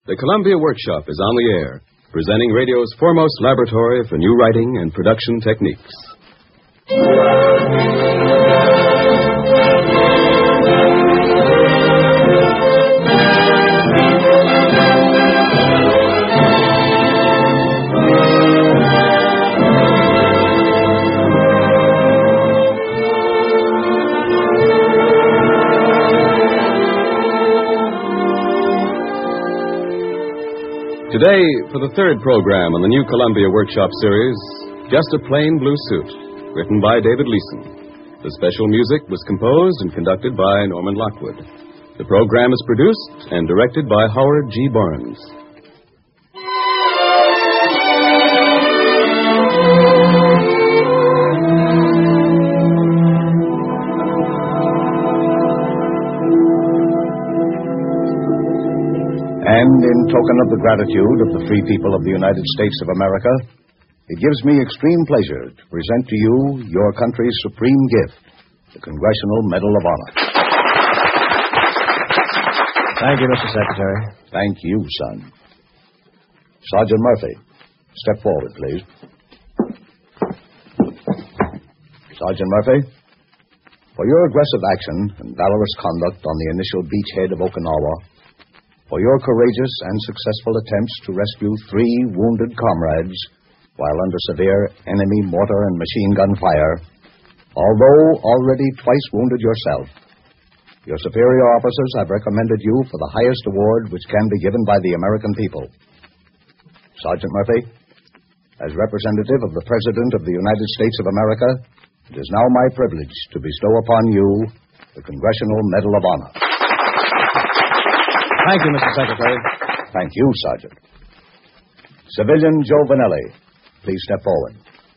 The Columbia Workshop is on the air, presenting radio's foremost laboratory for new writing and production techniques. Today, for the third program on the new Columbia Workshop series, Just a Plain Blue Suit, written by David Leeson. The special music was composed and conducted by Norman Lockwood. The program is produced and directed by Howard G. Barnes. And in token of the gratitude of the free people of the United States of America, it gives me extreme pleasure to present to you your country's supreme gift, the Congressional Medal of Honor. Thank you, Mr. Secretary. Thank you, son. Sergeant Murphy, step forward, please. Sergeant Murphy, for your aggressive action and valorous conduct on the initial beachhead of Okinawa, for your courageous and successful attempts to rescue 3 wounded comrades while under severe enemy mortar and machine gun fire, although already twice wounded yourself, your superior officers have recommended you for the highest award which can be given by the American people. Sergeant Murphy, as representative of the President of the United States of America, it is now my privilege to bestow upon you the Congressional Medal of Honor. Thank you, Mr. Secretary. Thank you, Sergeant. Civilian Joe Vanelli, please step forward.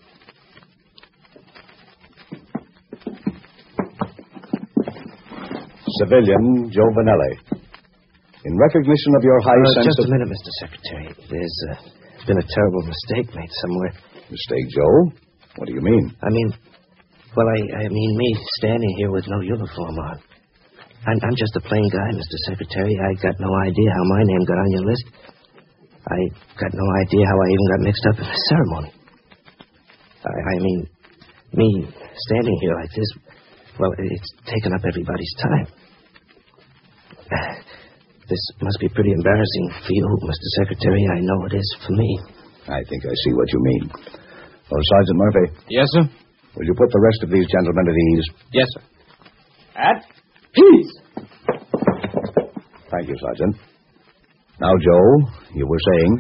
Civilian Joe Vanelli, in recognition of your high sense just of... a minute, Mr. Secretary. There's been a terrible mistake made somewhere. Mistake, Joe? What do you mean? I mean me standing here with no uniform on. I'm just a plain guy, Mr. Secretary. I got no idea how my name got on your list. I got no idea how I even got mixed up in the ceremony. I mean, me standing here like this, well, it's taken up everybody's time. This must be pretty embarrassing for you, Mr. Secretary. I know it is for me. I think I see what you mean. Well, Sergeant Murphy. Yes, sir? Will you put the rest of these gentlemen at ease? Yes, sir. At peace. Thank you, Sergeant. Now, Joe, you were saying?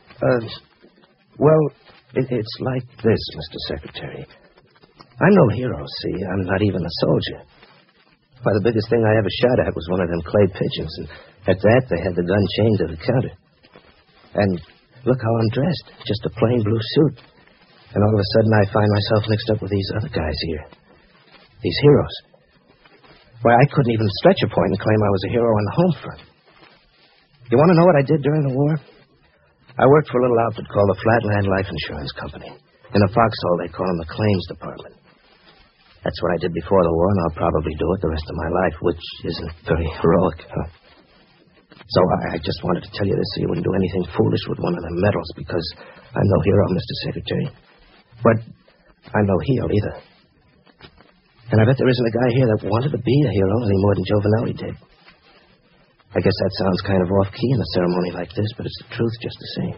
It's like this, Mr. Secretary. I'm no hero, see. I'm not even a soldier. Why, the biggest thing I ever shot at was one of them clay pigeons, and at that, they had the gun chained to the counter. And look how I'm dressed, just a plain blue suit. And all of a sudden, I find myself mixed up with these other guys here. These heroes. Why, I couldn't even stretch a point and claim I was a hero on the home front. You want to know what I did during the war? I worked for a little outfit called the Flatland Life Insurance Company. In a foxhole, they call them the claims department. That's what I did before the war, and I'll probably do it the rest of my life, which isn't very heroic, huh? So I just wanted to tell you this so you wouldn't do anything foolish with one of the medals, because I'm no hero, Mr. Secretary. But I'm no heel either. And I bet there isn't a guy here that wanted to be a hero any more than Joe Vanelli did. I guess that sounds kind of off-key in a ceremony like this, but it's the truth just the same.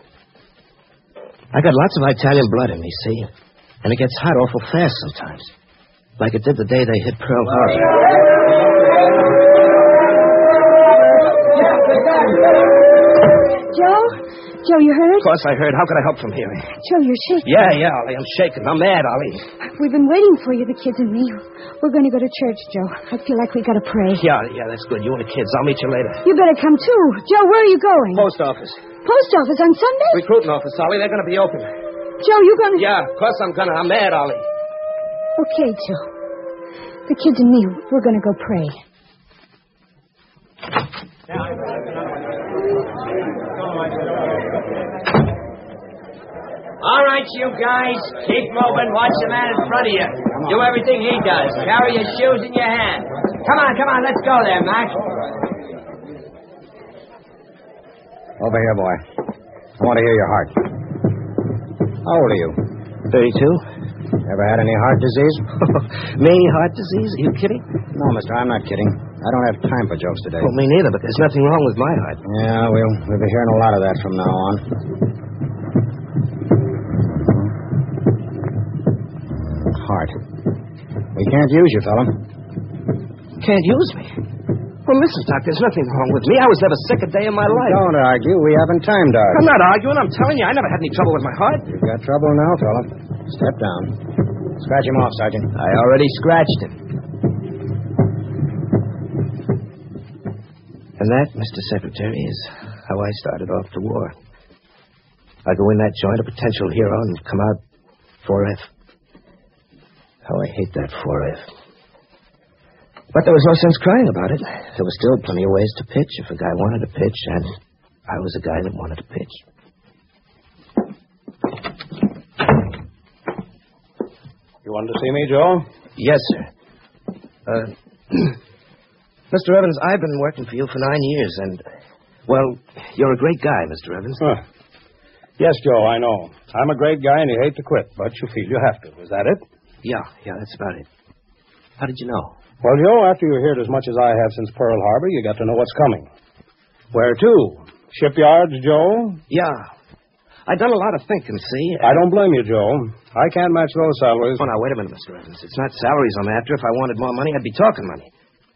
I got lots of Italian blood in me, see? And it gets hot awful fast sometimes. Like it did the day they hit Pearl Harbor. Joe, you heard? Of course I heard. How could I help from hearing? Joe, you're shaking. Yeah, Ollie, I'm shaking. I'm mad, Ollie. We've been waiting for you, the kids and me. We're going to go to church, Joe. I feel like we got to pray. Yeah, that's good. You and the kids. I'll meet you later. You better come, too. Joe, where are you going? Post office. Post office on Sunday? Recruiting office, Ollie. They're going to be open. Joe, you going to... Yeah, of course I'm going to. I'm mad, Ollie. Okay, Joe. The kids and me, we're going to go pray. All right, you guys. Keep moving. Watch the man in front of you. Do everything he does. Carry your shoes in your hand. Come on. Let's go there, Mac. Over here, boy. I want to hear your heart. How old are you? 32. Ever had any heart disease? Me, heart disease? Are you kidding? No, mister, I'm not kidding. I don't have time for jokes today. Well, me neither, but there's nothing wrong with my heart. Yeah, we'll be hearing a lot of that from now on. Heart. We can't use you, fella. Can't use me? Well, listen, Doc, there's nothing wrong with me. I was never sick a day in my life. Don't argue. We haven't time to argue. I'm not arguing. I'm telling you, I never had any trouble with my heart. You've got trouble now, fella. Step down. Scratch him off, Sergeant. I already scratched him. And that, Mr. Secretary, is how I started off the war. I go in that joint a potential hero and come out 4F. How I hate that 4F. But there was no sense crying about it. There was still plenty of ways to pitch if a guy wanted to pitch, and I was a guy that wanted to pitch. You wanted to see me, Joe? Yes, sir. Mr. Evans, I've been working for you for 9 years, and, well, you're a great guy, Mr. Evans. Huh. Yes, Joe, I know. I'm a great guy, and you hate to quit, but you feel you have to. Is that it? Yeah, that's about it. How did you know? Well, Joe, after you heard as much as I have since Pearl Harbor, you got to know what's coming. Where to? Shipyards, Joe? Yeah. I've done a lot of thinking, see? I don't blame you, Joe. I can't match those salaries. Oh, now, wait a minute, Mr. Evans. It's not salaries I'm after. If I wanted more money, I'd be talking money.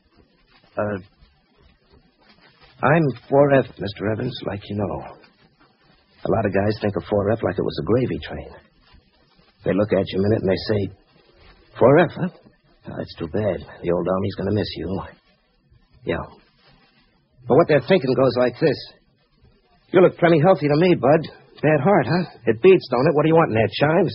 I'm 4F, Mr. Evans, like you know. A lot of guys think of 4F like it was a gravy train. They look at you a minute and they say, 4F, huh? Oh, that's too bad. The old Army's going to miss you. Yeah. But what they're thinking goes like this. You look plenty healthy to me, Bud. Bad heart, huh? It beats, don't it? What do you want in there, chimes?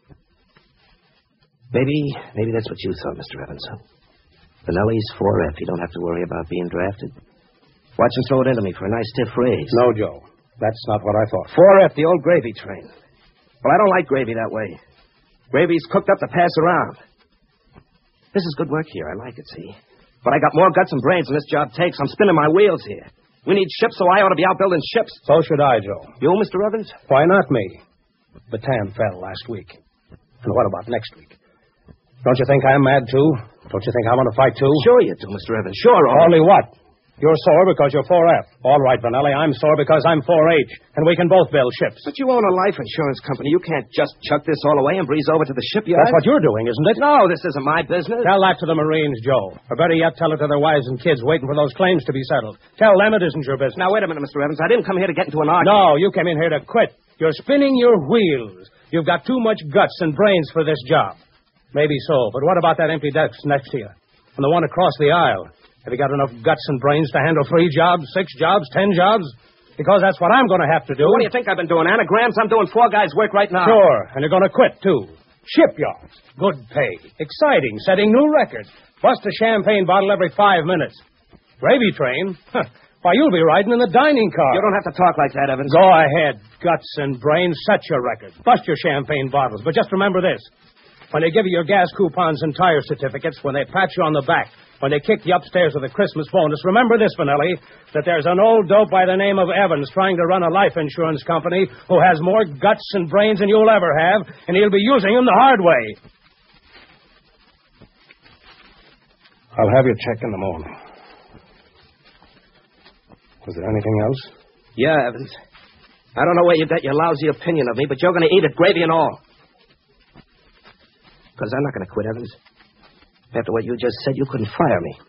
Maybe that's what you thought, Mr. Evans, huh? Benelli's 4F. You don't have to worry about being drafted. Watch him throw it into me for a nice stiff raise. No, Joe. That's not what I thought. 4F, the old gravy train. Well, I don't like gravy that way. Gravy's cooked up to pass around. This is good work here. I like it, see? But I got more guts and brains than this job takes. I'm spinning my wheels here. We need ships, so I ought to be out building ships. So should I, Joe. You, Mr. Evans? Why not me? Bataan fell last week. And what about next week? Don't you think I'm mad, too? Don't you think I want to fight, too? Sure you do, Mr. Evans. Sure, Only what? You're sore because you're 4F. All right, Benelli, I'm sore because I'm 4H, and we can both build ships. But you own a life insurance company. You can't just chuck this all away and breeze over to the shipyard. That's what you're doing, isn't it? No, this isn't my business. Tell that to the Marines, Joe. Or better yet, tell it to their wives and kids waiting for those claims to be settled. Tell them it isn't your business. Now, wait a minute, Mr. Evans. I didn't come here to get into an argument. No, you came in here to quit. You're spinning your wheels. You've got too much guts and brains for this job. Maybe so, but what about that empty desk next to you? And the one across the aisle? Have you got enough guts and brains to handle 3 jobs, 6 jobs, 10 jobs? Because that's what I'm going to have to do. What do you think I've been doing? Anagrams? I'm doing 4 guys' work right now. Sure, and you're going to quit, too. Shipyards. Good pay. Exciting. Setting new records. Bust a champagne bottle every 5 minutes. Gravy train? Why, you'll be riding in the dining car. You don't have to talk like that, Evans. Go ahead. Guts and brains. Set your records. Bust your champagne bottles. But just remember this. When they give you your gas coupons and tire certificates, when they pat you on the back, when they kick you upstairs with a Christmas bonus, remember this, Benelli, that there's an old dope by the name of Evans trying to run a life insurance company who has more guts and brains than you'll ever have, and he'll be using them the hard way. I'll have your check in the morning. Was there anything else? Yeah, Evans. I don't know where you got your lousy opinion of me, but you're going to eat it, gravy and all. Because I'm not going to quit, Evans. After what you just said, you couldn't fire me.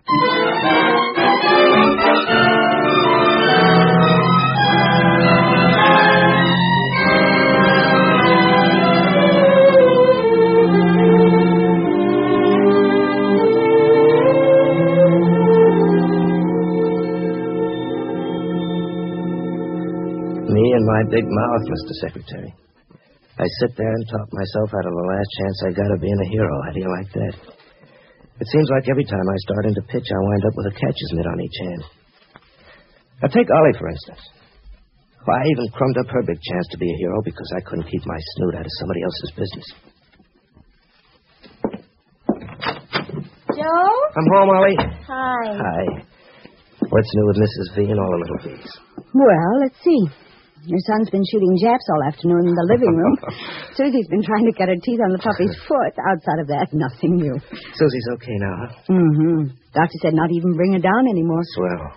Me and my big mouth, Mr. Secretary. I sit there and talk myself out of the last chance I got of being a hero. How do you like that? It seems like every time I start into pitch, I wind up with a catcher's mitt on each hand. Now, take Ollie, for instance. Well, I even crumbed up her big chance to be a hero because I couldn't keep my snoot out of somebody else's business. Joe? I'm home, Ollie. Hi. Hi. What's new with Mrs. V and all the little V's? Well, let's see. Your son's been shooting Japs all afternoon in the living room. Susie's been trying to cut her teeth on the puppy's foot. Outside of that, nothing new. Susie's okay now, huh? Mm-hmm. Doctor said not even bring her down anymore. Swell.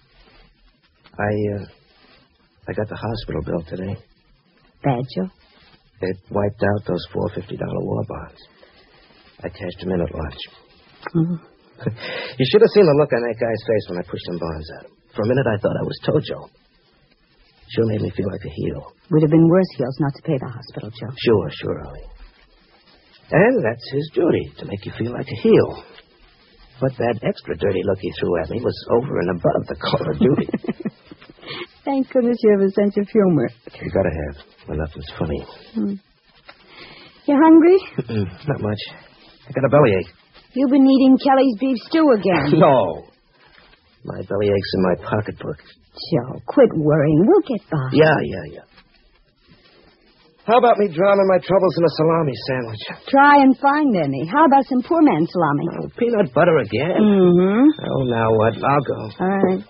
I got the hospital bill today. Bad, Joe? It wiped out those $4 $50 war bonds. I cashed them in at lunch. Mm-hmm. You should have seen the look on that guy's face when I pushed them bonds at him. For a minute, I thought I was Tojo. Sure made me feel like a heel. Would have been worse heels not to pay the hospital, Joe. Sure, Ollie. And that's his duty, to make you feel like a heel. But that extra dirty look he threw at me was over and above the call of duty. Thank goodness you have a sense of humor. You gotta have, when nothing's funny. You hungry? Not much. I got a bellyache. You've been eating Kelly's beef stew again. No. My bellyache's in my pocketbook. Joe, quit worrying. We'll get by. Yeah. How about me drowning my troubles in a salami sandwich? Try and find any. How about some poor man's salami? Oh, peanut butter again? Mm-hmm. Oh, now what? I'll go. All right.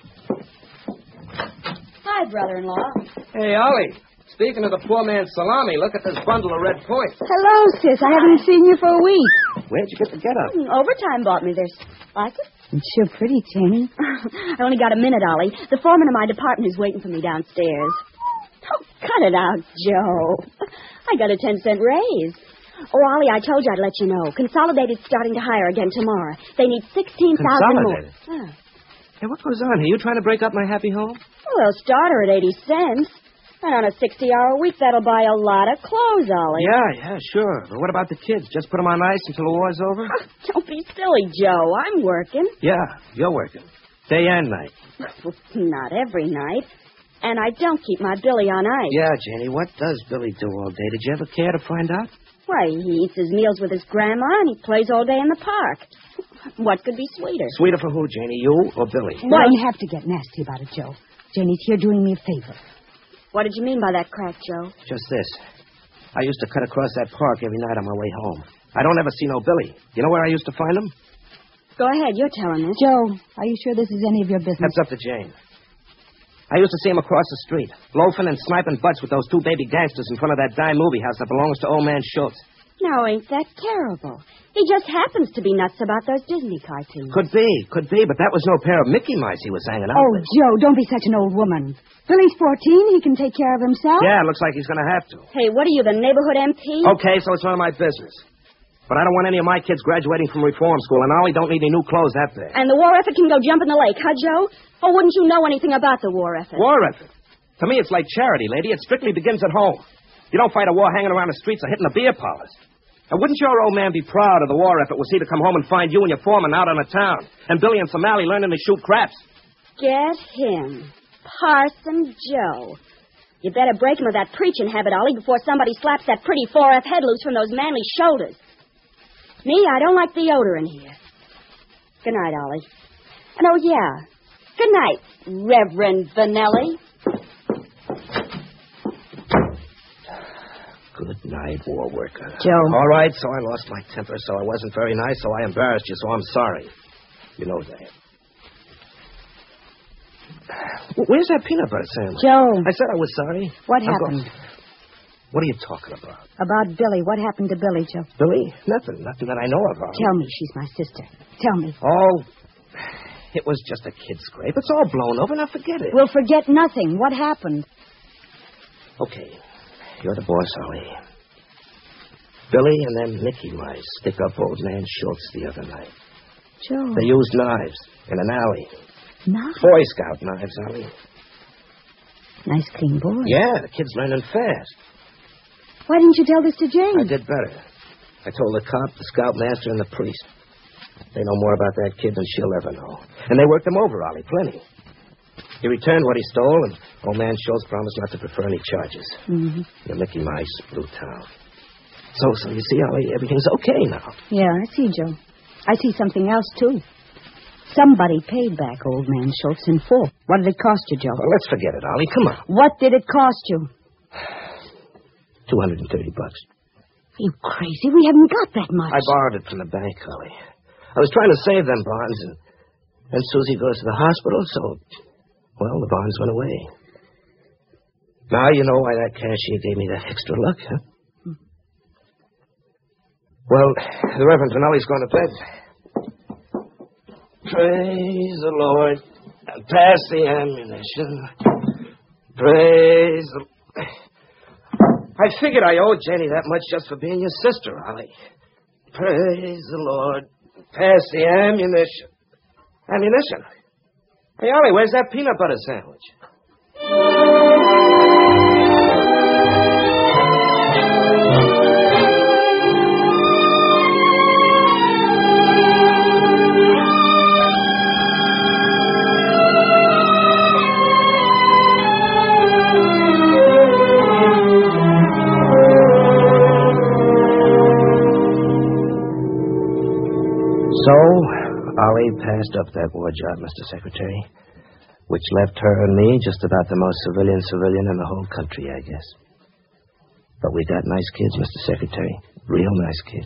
Hi, brother-in-law. Hey, Ollie. Speaking of the poor man's salami, look at this bundle of red points. Hello, sis. I haven't seen you for a week. Where'd you get the get-up? Overtime bought me this. Like it? It's sure pretty, Janie. I only got a minute, Ollie. The foreman of my department is waiting for me downstairs. Oh, cut it out, Joe. I got a 10-cent raise. Oh, Ollie, I told you I'd let you know. Consolidated's starting to hire again tomorrow. They need 16,000 more. Consolidated? Hey, what goes on here? You trying to break up my happy home? Well, they'll start her at 80 cents. And on a 60-hour week, that'll buy a lot of clothes, Ollie. Yeah, sure. But what about the kids? Just put them on ice until the war's over? Oh, don't be silly, Joe. I'm working. Yeah, you're working. Day and night. Well, not every night. And I don't keep my Billy on ice. Yeah, Janie, what does Billy do all day? Did you ever care to find out? Why, he eats his meals with his grandma and he plays all day in the park. What could be sweeter? Sweeter for who, Janie? You or Billy? You don't have to get nasty about it, Joe. Janie's here doing me a favor. What did you mean by that crack, Joe? Just this. I used to cut across that park every night on my way home. I don't ever see no Billy. You know where I used to find him? Go ahead, you're telling us. Joe, are you sure this is any of your business? That's up to Jane. I used to see him across the street, loafing and sniping butts with those two baby gangsters in front of that dime movie house that belongs to old man Schultz. Now, ain't that terrible? He just happens to be nuts about those Disney cartoons. Could be, but that was no pair of Mickey Mice he was hanging out with. Joe, don't be such an old woman. Billy's 14. He can take care of himself. Yeah, it looks like he's going to have to. Hey, what are you, the neighborhood MP? Okay, so it's none of my business. But I don't want any of my kids graduating from reform school, and Ollie don't need any new clothes that big. And the war effort can go jump in the lake, huh, Joe? Or wouldn't you know anything about the war effort? War effort? To me, it's like charity, lady. It strictly begins at home. You don't fight a war hanging around the streets or hitting the beer parlors. And wouldn't your old man be proud of the war effort was he to come home and find you and your foreman out on the town, and Billy and Somali learning to shoot craps? Get him. Parson Joe. You better break him of that preaching habit, Ollie, before somebody slaps that pretty 4F head loose from those manly shoulders. Me, I don't like the odor in here. Good night, Ollie. And oh, yeah. Good night, Reverend Vanelli. Good night, war worker. Joe. All right, so I lost my temper, so I wasn't very nice, so I embarrassed you, so I'm sorry. You know that. Where's that peanut butter sandwich? Joe. I said I was sorry. What happened? What are you talking about? About Billy. What happened to Billy, Joe? Billy? Nothing that I know about. Tell me. She's my sister. Tell me. Oh, it was just a kid scrape. It's all blown over. Now forget it. We'll forget nothing. What happened? Okay. You're the boss, Ollie. Billy and them Mickey Mice stick up old man Schultz the other night. Joe. They used knives in an alley. Knives? Boy Scout knives, Ollie. Nice clean boy. Yeah, the kid's learning fast. Why didn't you tell this to Jane? I did better. I told the cop, the scoutmaster, and the priest. They know more about that kid than she'll ever know. And they worked him over, Ollie, plenty. He returned what he stole, and old man Schultz promised not to prefer any charges. Mm-hmm. The Mickey Mice blew town. So you see, Ollie, everything's okay now. Yeah, I see, Joe. I see something else, too. Somebody paid back old man Schultz in full. What did it cost you, Joe? Well, let's forget it, Ollie. Come on. What did it cost you? $230. Are you crazy? We haven't got that much. I borrowed it from the bank, Ollie. I was trying to save them bonds, and Then Susie goes to the hospital, so, well, the bonds went away. Now you know why that cashier gave me that extra luck, huh? Well, the Reverend Tonelli's going to bed. Praise the Lord. Pass the ammunition. Praise the... I figured I owed Jenny that much just for being your sister, Ollie. Praise the Lord. Pass the ammunition. Ammunition? Hey, Ollie, where's that peanut butter sandwich? So, Ollie passed up that war job, Mr. Secretary, which left her and me just about the most civilian in the whole country, I guess. But we got nice kids, Mr. Secretary. Real nice kids.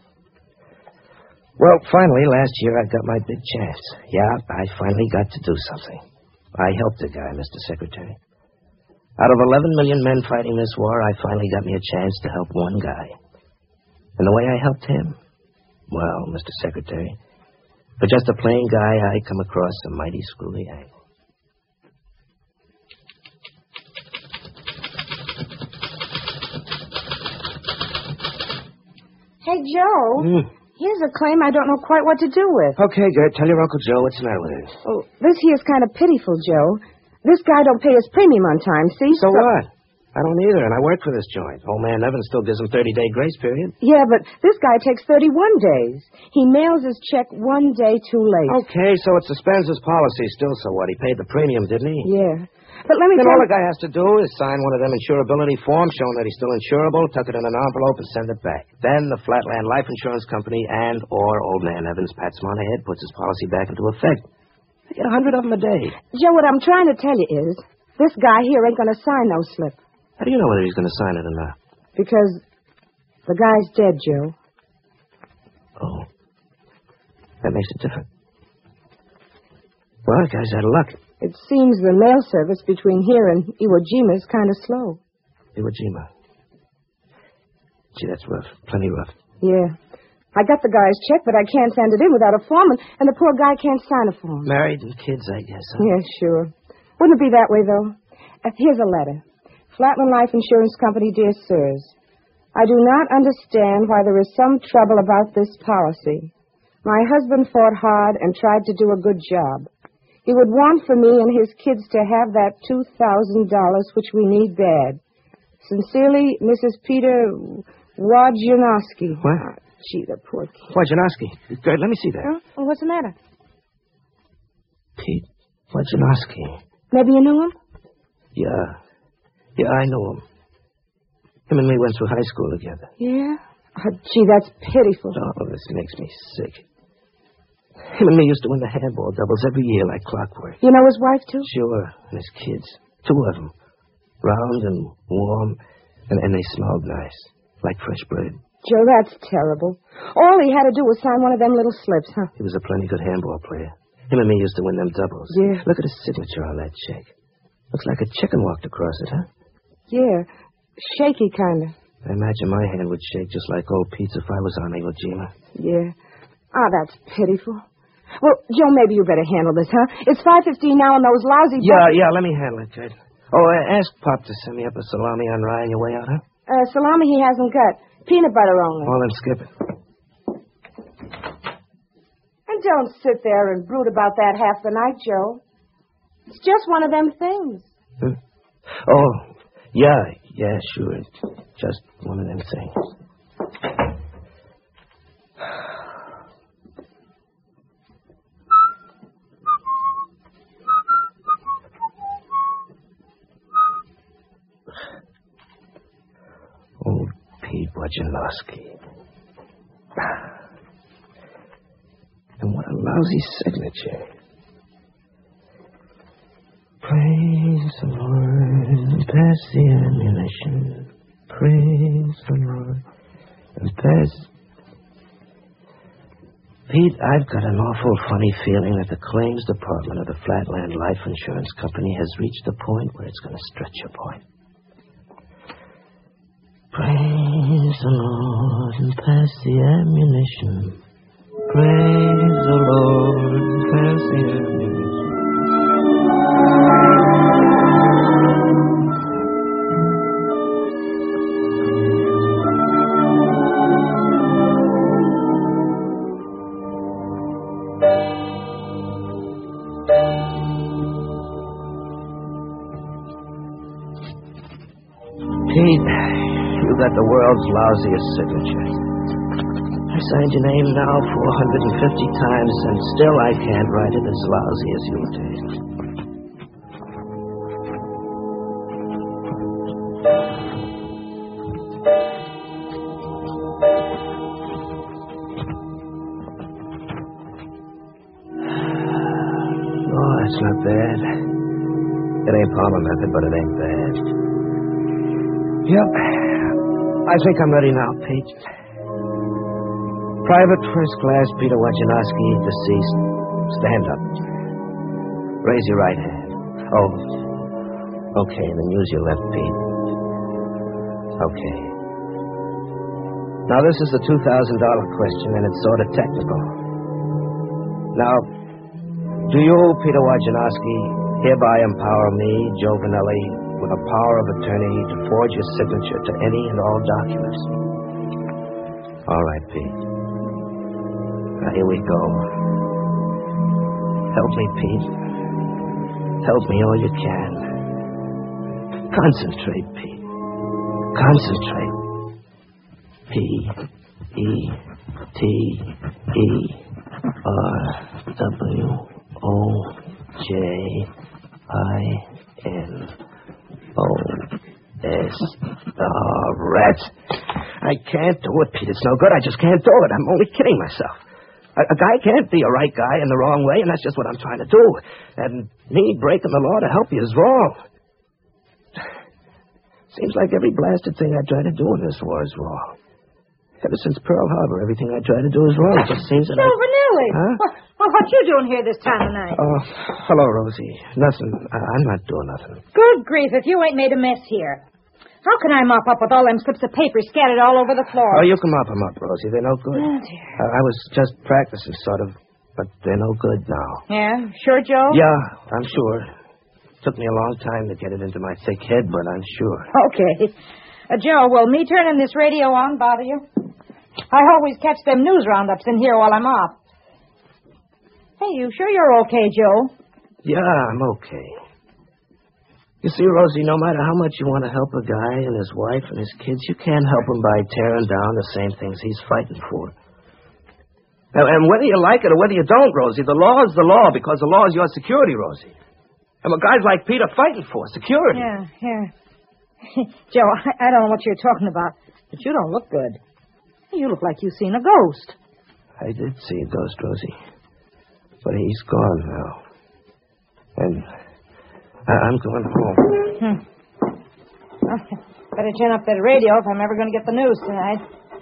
Well, finally, last year I got my big chance. Yeah, I finally got to do something. I helped a guy, Mr. Secretary. Out of 11 million men fighting this war, I finally got me a chance to help one guy. And the way I helped him... Well, Mr. Secretary, for just a plain guy, I come across a mighty screwy angle. Hey, Joe. Here's a claim I don't know quite what to do with. Okay, Gert, tell your Uncle Joe what's the matter with him. Oh, this here's kind of pitiful, Joe. This guy don't pay his premium on time, see? So what? I don't either, and I work for this joint. Old man Evans still gives him 30-day grace period. Yeah, but this guy takes 31 days. He mails his check 1 day too late. Okay, so it suspends his policy still, so what? He paid the premium, didn't he? Yeah. But let me Then tell all you... the guy has to do is sign one of them insurability forms showing that he's still insurable, tuck it in an envelope, and send it back. Then the Flatland Life Insurance Company or Old Man Evans pats him on the head, puts his policy back into effect. They get 100 of them a day. Joe, what I'm trying to tell you is, this guy here ain't going to sign no slip. How do you know whether he's going to sign it or not? Because the guy's dead, Joe. Oh. That makes it different. Well, the guy's out of luck. It seems the mail service between here and Iwo Jima is kind of slow. Iwo Jima. Gee, that's rough. Plenty rough. Yeah. I got the guy's check, but I can't send it in without a form, and the poor guy can't sign a form. Married and kids, I guess. Huh? Yeah, sure. Wouldn't it be that way, though? Here's a letter. Flatland Life Insurance Company, dear sirs. I do not understand why there is some trouble about this policy. My husband fought hard and tried to do a good job. He would want for me and his kids to have that $2,000, which we need bad. Sincerely, Mrs. Peter Wojnarowski. What? Gee, the poor kid. Wojnarowski. Good, let me see that. Huh? Well, what's the matter? Pete Wojnarowski. Maybe you knew him? Yeah, I know him. Him and me went through high school together. Yeah? Oh, gee, that's pitiful. Oh, this makes me sick. Him and me used to win the handball doubles every year like clockwork. You know his wife, too? Sure, and his kids. 2 of them. Round and warm, and they smelled nice, like fresh bread. Joe, that's terrible. All he had to do was sign one of them little slips, huh? He was a plenty good handball player. Him and me used to win them doubles. Yeah. Look at his signature on that check. Looks like a chicken walked across it, huh? Yeah. Shaky, kind of. I imagine my hand would shake just like old Pete's if I was on Iwo Jima. Yeah. Oh, that's pitiful. Well, Joe, maybe you better handle this, huh? It's 5:15 now and those lousy... Yeah, let me handle it, Kate. Oh, ask Pop to send me up a salami on rye on your way out, huh? Salami he hasn't got. Peanut butter only. Well, then skip it. And don't sit there and brood about that half the night, Joe. It's just one of them things. Oh, yeah, sure. Just one of them things. Old Pete Wojnarowski. And what a lousy signature. Praise the Lord and pass the ammunition. Praise the Lord and pass... Pete, I've got an awful funny feeling that the claims department of the Flatland Life Insurance Company has reached the point where it's going to stretch a point. Praise the Lord and pass the ammunition. Praise the Lord and pass the ammunition. Pete, you got the world's lousiest signature. I signed your name now 450 times, and still I can't write it as lousy as you did. Oh, that's not bad. It ain't Palmer method, but it ain't bad. Yep. I think I'm ready now, Pete. Private First Class Peter Wojciechowski, deceased. Stand up. Raise your right hand. Oh. Okay, then use your left, Pete. Okay. Now, this is a $2,000 question, and it's sort of technical. Now, do you, Peter Wojciechowski, hereby empower me, Joe Vanelli, with a power of attorney to forge your signature to any and all documents? All right, Pete. Now, here we go. Help me, Pete. Help me all you can. Concentrate, Pete. Concentrate. P-E-T-E-R-W-O-J-I-N-O-S. Rats. I can't do it, Pete. It's no good. I just can't do it. I'm only kidding myself. A guy can't be a right guy in the wrong way, and that's just what I'm trying to do. And me breaking the law to help you is wrong. Seems like every blasted thing I try to do in this war is wrong. Ever since Pearl Harbor, everything I try to do is wrong. It just seems that Joe Vanelli! Huh? Well, what you doing here this time of night? Oh, hello, Rosie. Nothing. I'm not doing nothing. Good grief, if you ain't made a mess here. How can I mop up with all them slips of paper scattered all over the floor? Oh, you can mop them up, Rosie. They're no good. Oh, dear. I was just practicing, sort of, but they're no good now. Yeah? Sure, Joe? Yeah, I'm sure. Took me a long time to get it into my thick head, but I'm sure. Okay. Joe, will me turning this radio on bother you? I always catch them news roundups in here while I'm off. Hey, you sure you're okay, Joe? Yeah, I'm okay. You see, Rosie, no matter how much you want to help a guy and his wife and his kids, you can't help him by tearing down the same things he's fighting for. And whether you like it or whether you don't, Rosie, the law is the law because the law is your security, Rosie. And what guys like Pete are fighting for, security. Yeah. Joe, I don't know what you're talking about, but you don't look good. You look like you've seen a ghost. I did see a ghost, Rosie. But he's gone now. And I'm going home. Better turn up that radio if I'm ever going to get the news tonight.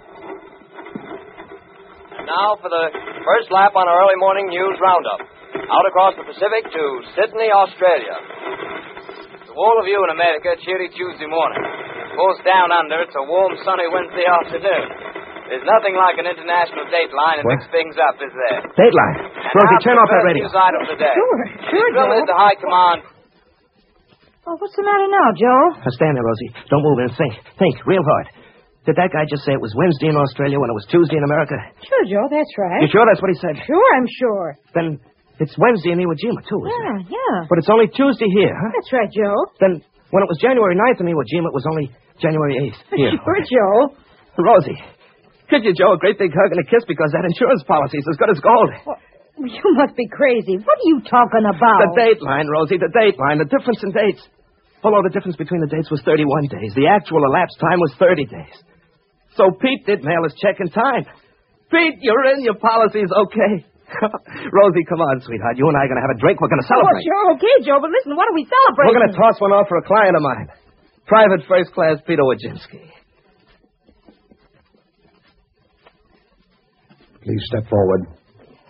And now for the first lap on our early morning news roundup. Out across the Pacific to Sydney, Australia. To all of you in America, cheery Tuesday morning. Of course, down under, it's a warm, sunny Wednesday afternoon. There's nothing like an international dateline to mix things up, is there? Dateline. Rosie, turn off that radio. News item today. Sure, Joe. The High Command. Oh, what's the matter now, Joe? Now stand there, Rosie. Don't move and think. Think real hard. Did that guy just say it was Wednesday in Australia when it was Tuesday in America? Sure, Joe, that's right. You sure that's what he said? Sure, I'm sure. Then it's Wednesday in Iwo Jima, too, isn't it? Yeah. But it's only Tuesday here, huh? That's right, Joe. Then when it was January 9th in Iwo Jima, it was only January 8th here. Sure, Joe. Rosie, give you, Joe, a great big hug and a kiss because that insurance policy is as good as gold. Well, you must be crazy. What are you talking about? The dateline, Rosie, the dateline, the difference in dates. Although the difference between the dates was 31 days, the actual elapsed time was 30 days. So Pete did mail his check in time. Pete, you're in. Your policy's okay. Rosie, come on, sweetheart. You and I are going to have a drink. We're going to celebrate. Oh, sure, okay, Joe, but listen, what are we celebrating? We're going to toss one off for a client of mine. Private First Class Peter Wojcinski. Please step forward.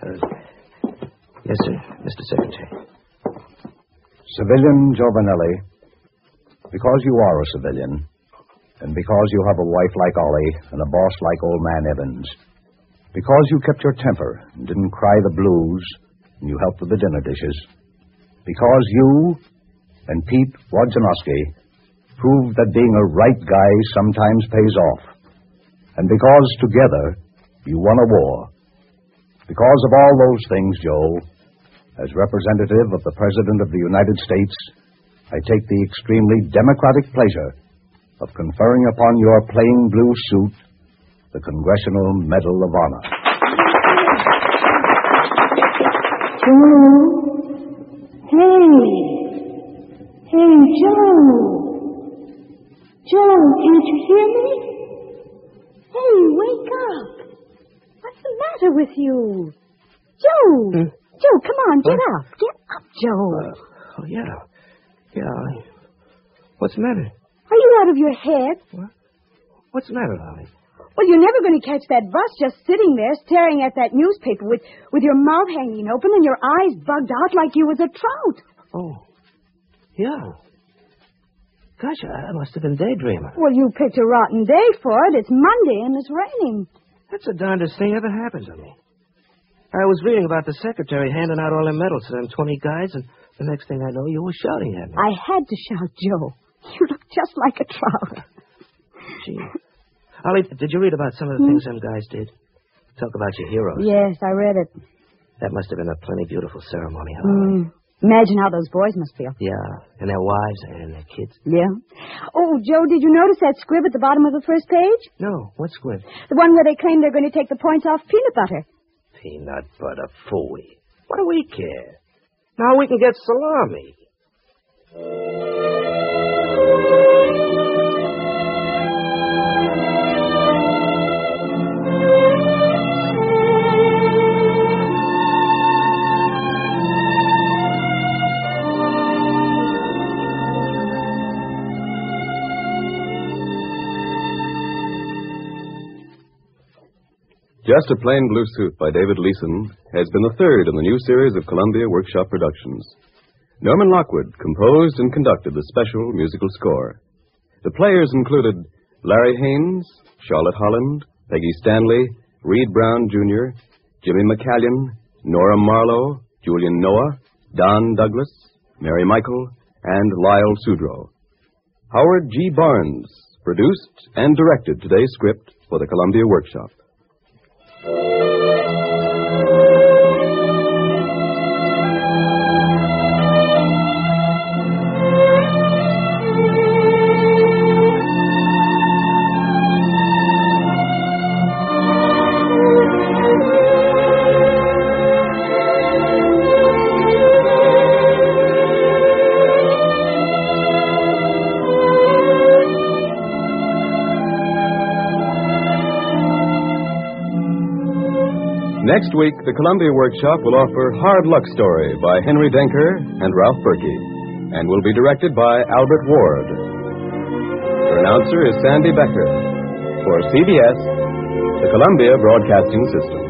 Yes, sir, Mr. Secretary. Civilian Giovanelli, because you are a civilian, and because you have a wife like Ollie and a boss like old man Evans, because you kept your temper and didn't cry the blues and you helped with the dinner dishes, because you and Pete Wojciechowski proved that being a right guy sometimes pays off, and because together you won a war. Because of all those things, Joe, as representative of the President of the United States, I take the extremely democratic pleasure of conferring upon your plain blue suit the Congressional Medal of Honor. Joe. Hey, Joe. Joe, can't you hear me? Hey, wake up. What's the matter with you? Joe. Joe, come on, get up. Get up, Joe. Yeah. What's the matter? Are you out of your head? What? What's the matter, Ollie? Well, you're never going to catch that bus just sitting there staring at that newspaper with your mouth hanging open and your eyes bugged out like you was a trout. Oh, yeah. Gosh, I must have been daydreaming. Well, you picked a rotten day for it. It's Monday and it's raining. That's the darndest thing ever happened to me. I was reading about the secretary handing out all the medals to them 20 guys, and the next thing I know, you were shouting at me. I had to shout, Joe. You look just like a trout. Gee. Ollie, did you read about some of the things them guys did? Talk about your heroes. Yes, I read it. That must have been a plenty beautiful ceremony, Ollie. Imagine how those boys must feel. Yeah, and their wives and their kids. Yeah. Oh, Joe, did you notice that squib at the bottom of the first page? No, what squib? The one where they claim they're going to take the points off peanut butter. Peanut butter phooey. What do we care? Now we can get salami. Just a Plain Blue Suit by David Leeson has been the third in the new series of Columbia Workshop Productions. Norman Lockwood composed and conducted the special musical score. The players included Larry Haynes, Charlotte Holland, Peggy Stanley, Reed Brown Jr., Jimmy McCallion, Nora Marlowe, Julian Noah, Don Douglas, Mary Michael, and Lyle Sudrow. Howard G. Barnes produced and directed today's script for the Columbia Workshop. Next week, the Columbia Workshop will offer Hard Luck Story by Henry Denker and Ralph Berkey, and will be directed by Albert Ward. Your announcer is Sandy Becker. For CBS, the Columbia Broadcasting System.